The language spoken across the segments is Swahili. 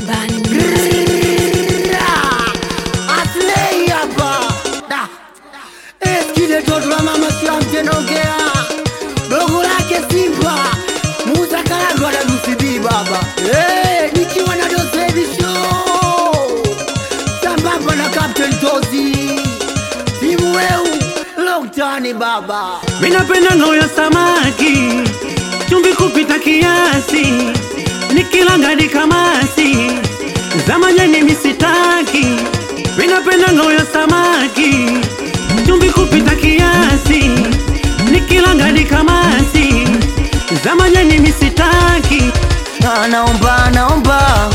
Aslei hapa da eskide toto la mama siamte nongea dogo lake Simba Musa Karagwa na Lucibi baba nikiwa na Dosevi Show sambamba na Captain Tozi timu weu Loktani baba. Minapenda ngoya samaki chumvi kupita kiasi nikilanga ni kamasi zamanyani misitaki. Minapenda ngoya samaki chumvi kupita kiasi nikilanga ni kamasi zamanyani misitaki. Naomba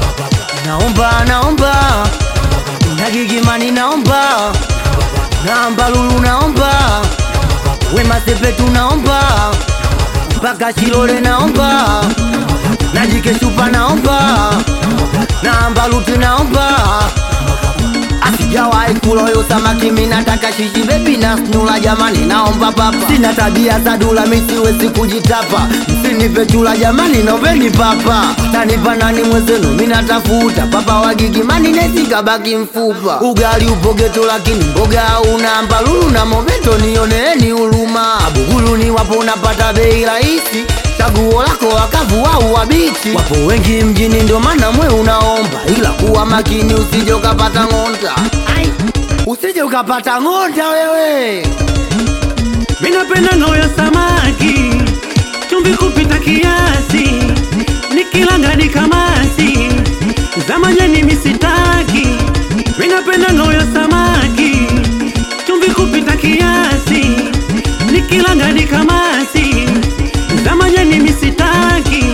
Nagigimani naomba Lulu naomba Wema Sepetu naomba Mpaka Shilole naomba Najike Supa naomba Luti naomba Asijawai kuloyo samaki minataka shishi baby na snula jamani naomba papa. Sina tabia za dula misiwezi kujitapa. Msinipe chula jamani naombeni papa. Tanipa nani mwezenu minatafuta papa wagigimani nesika baki mfupa. Ugali upogeto lakini mboga una Lulu na Mobeto nioneni uluma. Bugulu ni wapo unapata bei rahisi. Chaguo lako wakavu au wabichi. Wapo wengi mjini ndio maana mwe unaomba. Ila kuwa makini usije ukapata ngonda. Usije ukapata ngonda wewe. Minapenda ngoya samaki chumvi kupita kiasi nikilanga ni kamasi zamanyani misitaki. Minapenda ngoya samaki chumvi kupita kiasi nikilanga ni kamasi zamanyani misitaki.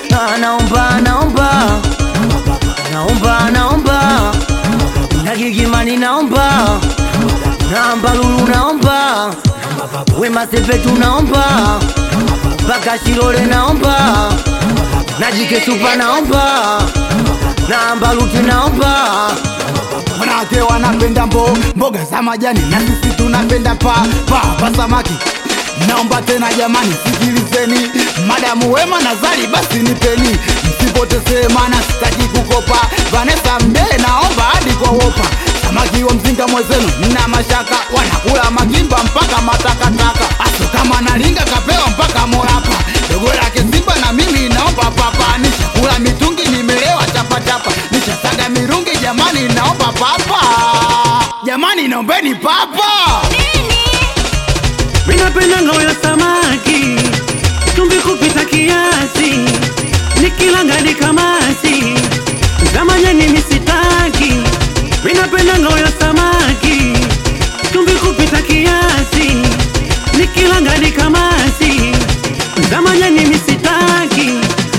Naomba Nagigimani naomba Lulu naomba Wema Sepetu naomba Mpaka Shilole naomba Najike Supa naomba Luti naomba. Wanawake wanapenda mboga za majani na sisi tunapenda pa samaki. Naomba tena jamani sikilizeni, madamu Wema na Zari basi nipeni. Msipoteze maana sitaki kukopa. Vanessa Mdee naomba hadi kwa wopa. Samaki wa mzinga mwezenu na mashaka wanakula magimba mpaka matakataka. Aso kama nalinga kapewa mpaka morapa. Dogo lake Simba na mimi naomba papa. Nishakula mitungi nimelewa chapa. Nishasaga mirungi jamani naomba papa. Jamani naombeni papa. Minapenda ngoya samaki chumvi kupita kiasi nikilanga ni kamasi zamanyani misitaki. Minapenda ngoya samaki chumvi kupita kiasi nikilanga ni kamasi zamanyani misitaki.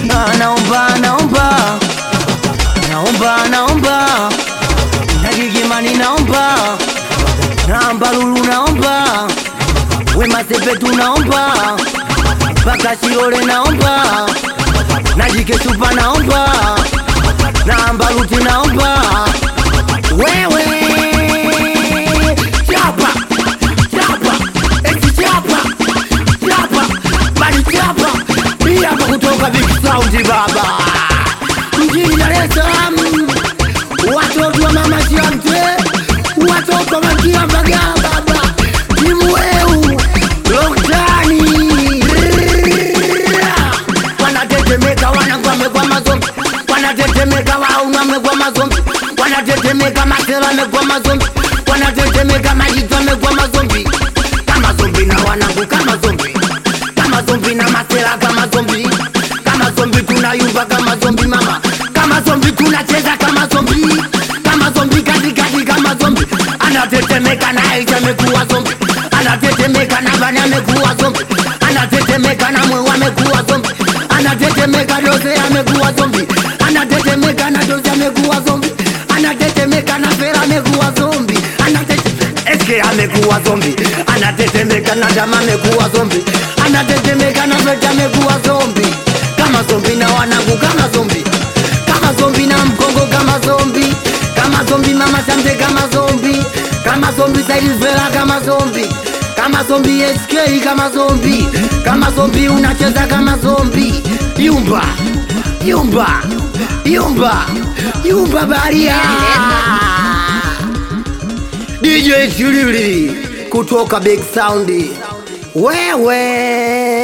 Naomba Nagigimani naomba Lulu naomba Wema Sepetu naomba Mpaka Shilole naomba Najike Supa naomba Luti naomba. Wewe chapa bali chapa bila kutoka Big Sound baba mjini Dar es Salaam. Watoto wa mama Siamte, watoto wa Makia Mbagala baba timu weu Loktani wanatetemeka wanagwamegwa mazombi. Wanatetemeka waunamegwa mazombi. Wanatetemeka masela megwa mazombi. Wanatetemeka majitwa megwa mazombi. Kama zombi na wanangu kama zombi. Kama zombi na masela kama zombi. Kama zombi tunayumba kama zombi mama. Kama zombi tunacheza kama zombi. Kama zombi katikati kama zombi. Anatetemeka na Aisha amekuwa zombi. Anatetemeka na Bani amekuwa zombi. Anatetemeka na Mwewa amekuwa zombi. Anatetemeka Dose amekuwa zombi. Anatetemeka na Dose amekuwa zombi. Anatetemeka na Fera amekuwa zombi. Eske amekuwa zombi. Anatetemeka na Dama amekuwa zombi. Anatetemeka na Feta amekuwa zombi. Kama zombi na wanangu kama zombi. Kama zombi na Mkongo kama zombi. Kama zombi mama Shamte kama zombi. Kama zombi Saidi Fera kama zombi. Kama zombi SK kama zombi. Kama zombi unacheza kama zombi. Yumba Yumba Baria DJ Chilili kutoka Big Sound wewe